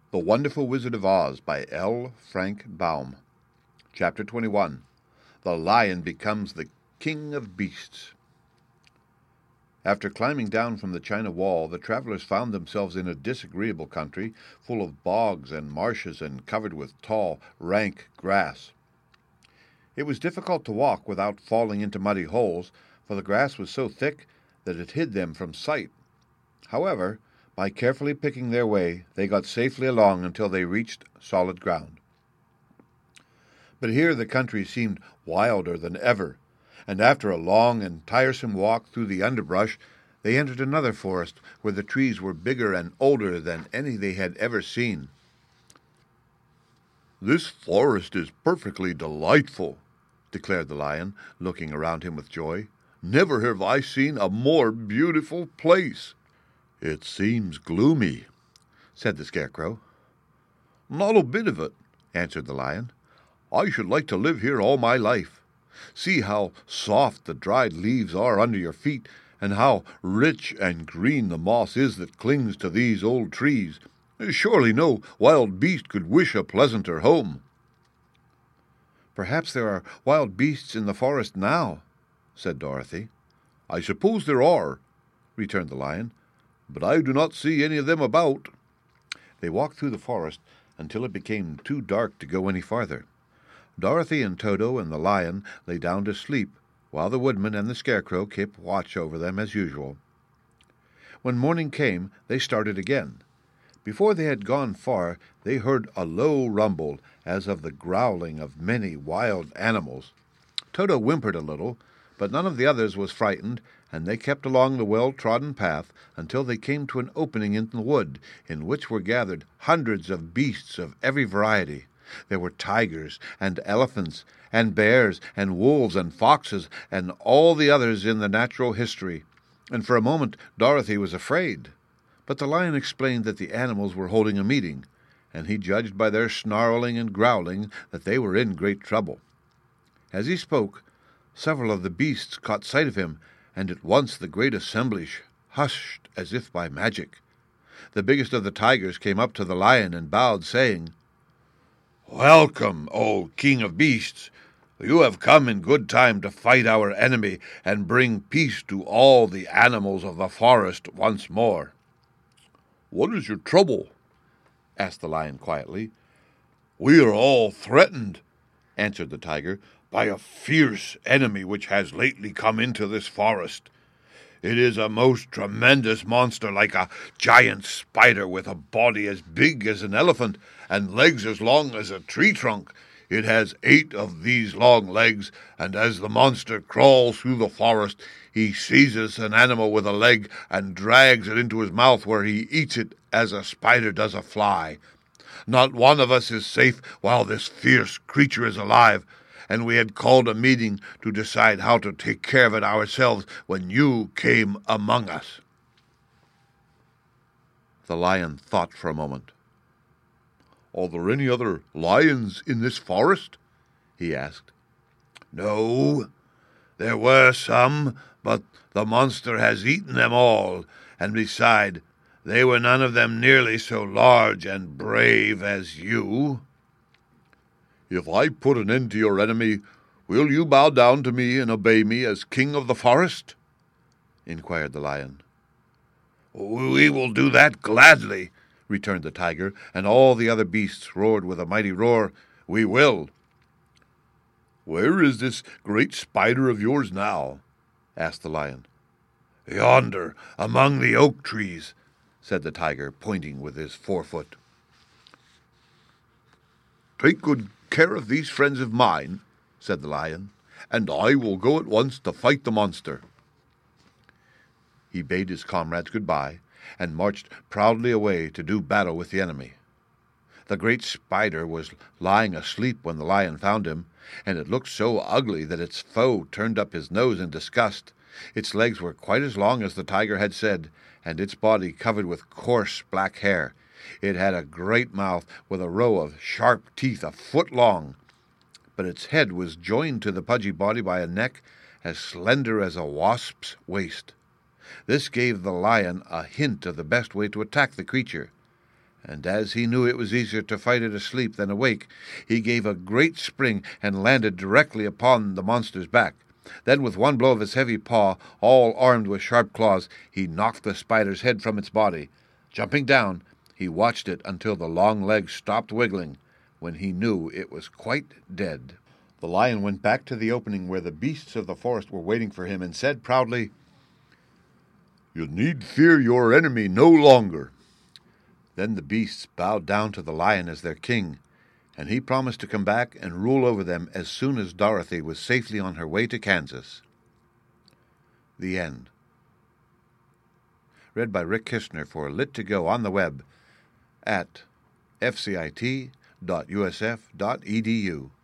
The Wonderful Wizard of Oz by L. Frank Baum. Chapter 21. The Lion Becomes the King of Beasts. After climbing down from the China Wall, the travelers found themselves in a disagreeable country, full of bogs and marshes and covered with tall, rank grass. It was difficult to walk without falling into muddy holes, for the grass was so thick that it hid them from sight. However, by carefully picking their way, they got safely along until they reached solid ground. But here the country seemed wilder than ever, and after a long and tiresome walk through the underbrush, they entered another forest where the trees were bigger and older than any they had ever seen. "This forest is perfectly delightful," declared the lion, looking around him with joy. "Never have I seen a more beautiful place." "It seems gloomy," said the Scarecrow. "Not a bit of it," answered the lion. "I should like to live here all my life. See how soft the dried leaves are under your feet, and how rich and green the moss is that clings to these old trees. Surely no wild beast could wish a pleasanter home." "Perhaps there are wild beasts in the forest now," said Dorothy. "I suppose there are," returned the lion, "but I do not see any of them about." They walked through the forest until it became too dark to go any farther. Dorothy and Toto and the lion lay down to sleep, while the woodman and the Scarecrow kept watch over them as usual. When morning came, they started again. Before they had gone far, they heard a low rumble, as of the growling of many wild animals. Toto whimpered a little, but none of the others was frightened, and they kept along the well-trodden path until they came to an opening in the wood, in which were gathered hundreds of beasts of every variety. There were tigers and elephants and bears and wolves and foxes and all the others in the natural history, and for a moment Dorothy was afraid. But the lion explained that the animals were holding a meeting, and he judged by their snarling and growling that they were in great trouble. As he spoke, several of the beasts caught sight of him, and at once the great assembly hushed as if by magic. The biggest of the tigers came up to the lion and bowed, saying, "Welcome, O King of Beasts! You have come in good time to fight our enemy and bring peace to all the animals of the forest once more." "What is your trouble?" asked the lion quietly. "We are all threatened," answered the tiger, "by a fierce enemy which has lately come into this forest. It is a most tremendous monster, like a giant spider with a body as big as an elephant and legs as long as a tree trunk. It has 8 of these long legs, and as the monster crawls through the forest, he seizes an animal with a leg and drags it into his mouth, where he eats it as a spider does a fly. Not one of us is safe while this fierce creature is alive, and we had called a meeting to decide how to take care of it ourselves when you came among us." The lion thought for a moment. "Are there any other lions in this forest?" he asked. "No, there were some, but the monster has eaten them all, and beside, they were none of them nearly so large and brave as you." "If I put an end to your enemy, will you bow down to me and obey me as king of the forest?" inquired the lion. "We will do that gladly," returned the tiger, and all the other beasts roared with a mighty roar, "We will." "Where is this great spider of yours now?" asked the lion. "Yonder, among the oak trees," said the tiger, pointing with his forefoot. "Take good care of these friends of mine," said the lion, "and I will go at once to fight the monster." He bade his comrades good-bye, and marched proudly away to do battle with the enemy. The great spider was lying asleep when the lion found him, and it looked so ugly that its foe turned up his nose in disgust. Its legs were quite as long as the tiger had said, and its body covered with coarse black hair. It had a great mouth with a row of sharp teeth a foot long, but its head was joined to the pudgy body by a neck as slender as a wasp's waist. This gave the lion a hint of the best way to attack the creature, and as he knew it was easier to fight it asleep than awake, he gave a great spring and landed directly upon the monster's back. Then, with one blow of his heavy paw, all armed with sharp claws, he knocked the spider's head from its body. Jumping down, he watched it until the long legs stopped wiggling, when he knew it was quite dead. The lion went back to the opening where the beasts of the forest were waiting for him and said proudly, "You need fear your enemy no longer." Then the beasts bowed down to the lion as their king, and he promised to come back and rule over them as soon as Dorothy was safely on her way to Kansas. The end. Read by Rick Kishner for Lit2Go on the web at fcit.usf.edu.